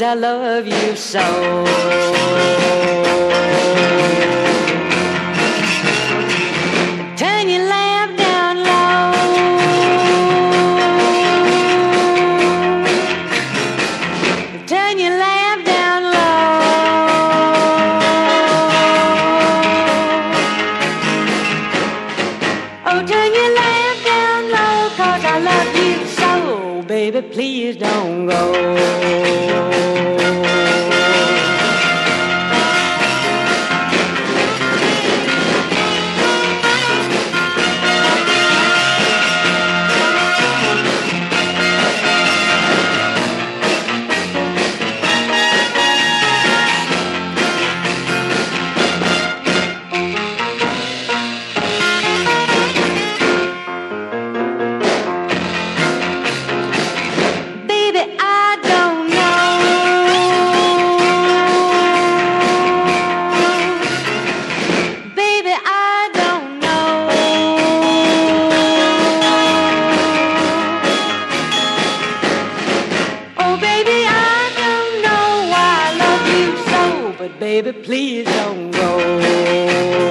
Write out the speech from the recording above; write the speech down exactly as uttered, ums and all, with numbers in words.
I love you so. Turn your lamp down low. Turn your lamp down low. Oh, turn your lamp down low, 'cause I love you so. Baby, please don't go. Baby, please don't go.